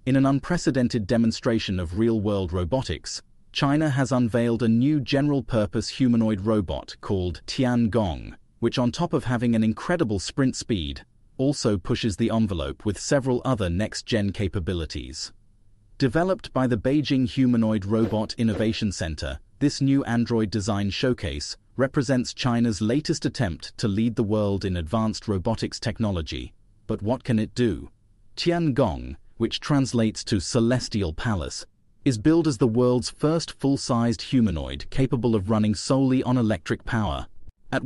In an unprecedented demonstration of real-world robotics, China has unveiled a new general-purpose humanoid robot called Tiangong, which on top of having an incredible sprint speed, also pushes the envelope with several other next-gen capabilities. Developed by the Beijing Humanoid Robot Innovation Center, this new android design showcase represents China's latest attempt to lead the world in advanced robotics technology. But what can it do? Tiangong, which translates to Celestial Palace, is billed as the world's first full-sized humanoid capable of running solely on electric power. At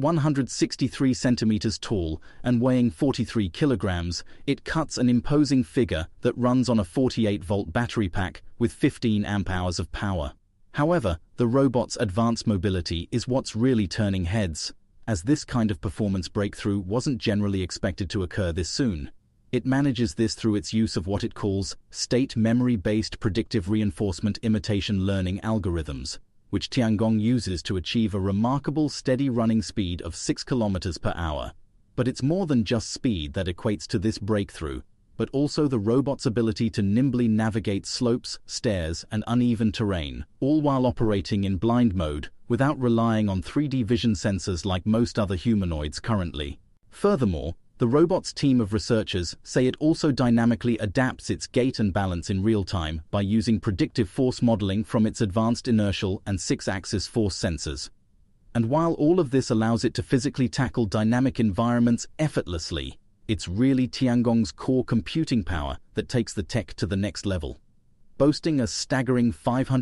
163 centimeters tall and weighing 43 kilograms, it cuts an imposing figure that runs on a 48-volt battery pack with 15 amp-hours of power. However, the robot's advanced mobility is what's really turning heads, as this kind of performance breakthrough wasn't generally expected to occur this soon. It manages this through its use of what it calls state memory-based predictive reinforcement imitation learning algorithms, which Tiangong uses to achieve a remarkable steady running speed of 6 kilometers per hour. But it's more than just speed that equates to this breakthrough, but also the robot's ability to nimbly navigate slopes, stairs, and uneven terrain, all while operating in blind mode without relying on 3D vision sensors like most other humanoids currently. Furthermore, the robot's team of researchers say it also dynamically adapts its gait and balance in real time by using predictive force modeling from its advanced inertial and 6-axis force sensors. And while all of this allows it to physically tackle dynamic environments effortlessly, it's really Tiangong's core computing power that takes the tech to the next level. Boasting a staggering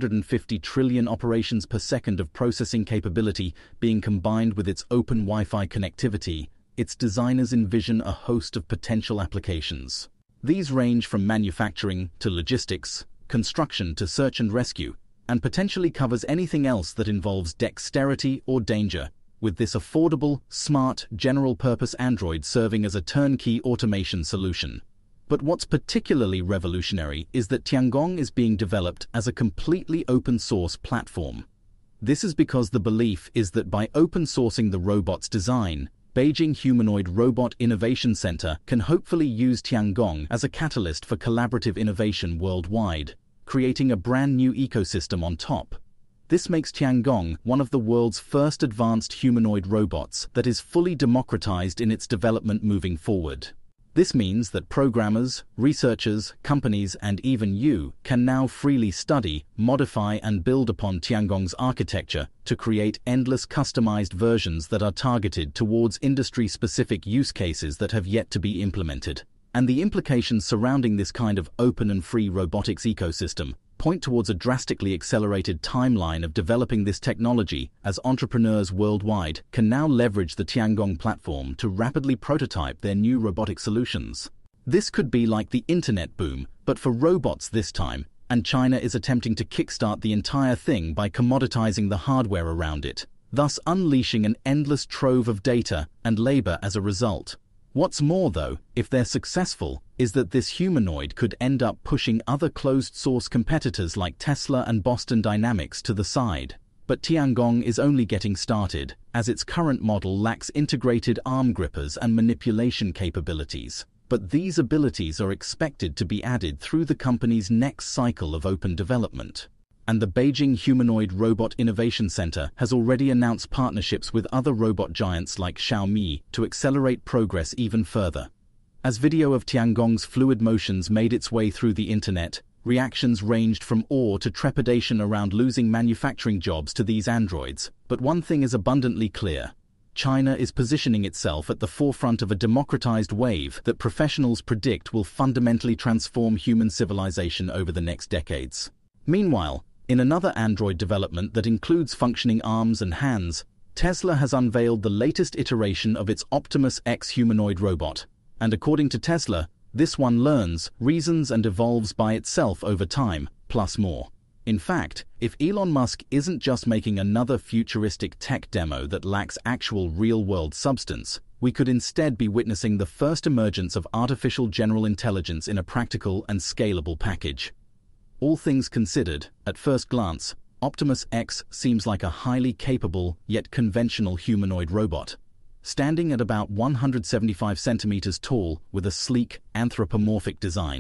550 trillion operations per second of processing capability being combined with its open Wi-Fi connectivity, its designers envision a host of potential applications. These range from manufacturing to logistics, construction to search and rescue, and potentially covers anything else that involves dexterity or danger, with this affordable, smart, general-purpose android serving as a turnkey automation solution. But what's particularly revolutionary is that Tiangong is being developed as a completely open-source platform. This is because the belief is that by open-sourcing the robot's design, Beijing Humanoid Robot Innovation Center can hopefully use Tiangong as a catalyst for collaborative innovation worldwide, creating a brand new ecosystem on top. This makes Tiangong one of the world's first advanced humanoid robots that is fully democratized in its development moving forward. This means that programmers, researchers, companies, and even you can now freely study, modify, and build upon Tiangong's architecture to create endless customized versions that are targeted towards industry-specific use cases that have yet to be implemented. And the implications surrounding this kind of open and free robotics ecosystem point towards a drastically accelerated timeline of developing this technology, as entrepreneurs worldwide can now leverage the Tiangong platform to rapidly prototype their new robotic solutions. This could be like the internet boom, but for robots this time, and China is attempting to kickstart the entire thing by commoditizing the hardware around it, thus unleashing an endless trove of data and labor as a result. What's more, though, if they're successful, is that this humanoid could end up pushing other closed-source competitors like Tesla and Boston Dynamics to the side. But Tiangong is only getting started, as its current model lacks integrated arm grippers and manipulation capabilities. But these abilities are expected to be added through the company's next cycle of open development. And the Beijing Humanoid Robot Innovation Center has already announced partnerships with other robot giants like Xiaomi to accelerate progress even further. As video of Tiangong's fluid motions made its way through the internet, reactions ranged from awe to trepidation around losing manufacturing jobs to these androids. But one thing is abundantly clear. China is positioning itself at the forefront of a democratized wave that professionals predict will fundamentally transform human civilization over the next decades. Meanwhile, in another android development that includes functioning arms and hands, Tesla has unveiled the latest iteration of its Optimus X humanoid robot. And according to Tesla, this one learns, reasons, and evolves by itself over time, plus more. In fact, if Elon Musk isn't just making another futuristic tech demo that lacks actual real-world substance, we could instead be witnessing the first emergence of artificial general intelligence in a practical and scalable package. All things considered, at first glance, Optimus X seems like a highly capable yet conventional humanoid robot. Standing at about 175 centimeters tall with a sleek, anthropomorphic design,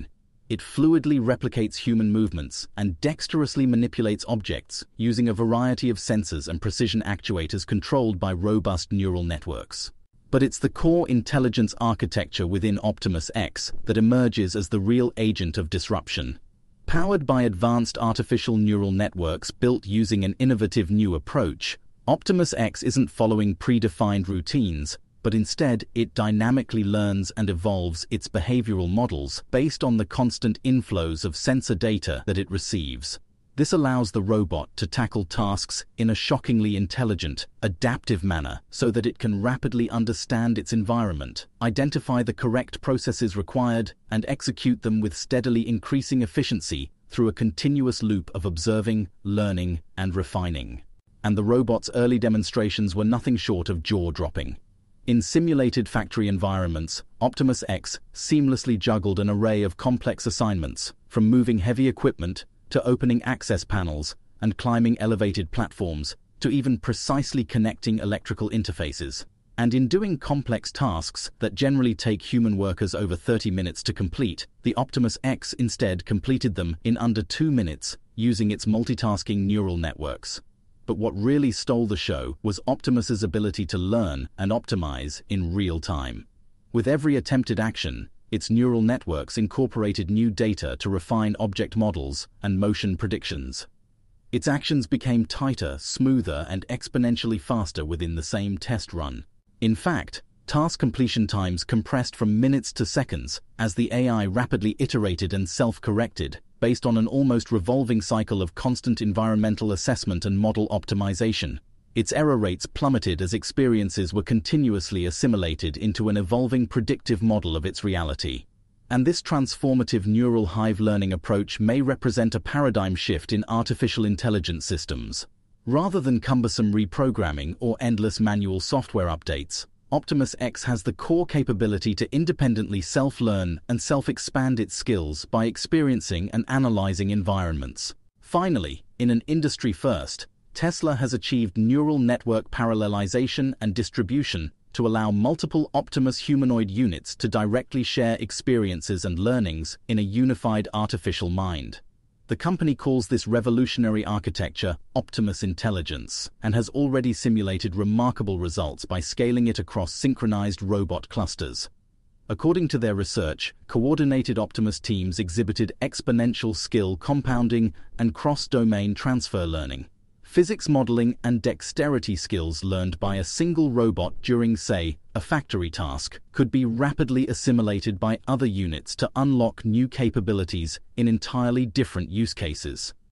It fluidly replicates human movements and dexterously manipulates objects using a variety of sensors and precision actuators controlled by robust neural networks. But it's the core intelligence architecture within Optimus X that emerges as the real agent of disruption. Powered by advanced artificial neural networks built using an innovative new approach, Optimus X isn't following predefined routines, but instead it dynamically learns and evolves its behavioral models based on the constant inflows of sensor data that it receives. This allows the robot to tackle tasks in a shockingly intelligent, adaptive manner so that it can rapidly understand its environment, identify the correct processes required, and execute them with steadily increasing efficiency through a continuous loop of observing, learning, and refining. And the robot's early demonstrations were nothing short of jaw-dropping. In simulated factory environments, Optimus X seamlessly juggled an array of complex assignments, from moving heavy equipment to opening access panels and climbing elevated platforms, to even precisely connecting electrical interfaces. And in doing complex tasks that generally take human workers over 30 minutes to complete, the Optimus X instead completed them in under 2 minutes using its multitasking neural networks. But what really stole the show was Optimus's ability to learn and optimize in real time. With every attempted action, its neural networks incorporated new data to refine object models and motion predictions. Its actions became tighter, smoother, and exponentially faster within the same test run. In fact, task completion times compressed from minutes to seconds as the AI rapidly iterated and self-corrected, based on an almost revolving cycle of constant environmental assessment and model optimization. Its error rates plummeted as experiences were continuously assimilated into an evolving predictive model of its reality. And this transformative neural hive learning approach may represent a paradigm shift in artificial intelligence systems. Rather than cumbersome reprogramming or endless manual software updates, Optimus X has the core capability to independently self-learn and self-expand its skills by experiencing and analyzing environments. Finally, in an industry first, Tesla has achieved neural network parallelization and distribution to allow multiple Optimus humanoid units to directly share experiences and learnings in a unified artificial mind. The company calls this revolutionary architecture Optimus Intelligence and has already simulated remarkable results by scaling it across synchronized robot clusters. According to their research, coordinated Optimus teams exhibited exponential skill compounding and cross-domain transfer learning. Physics modeling and dexterity skills learned by a single robot during, say, a factory task could be rapidly assimilated by other units to unlock new capabilities in entirely different use cases.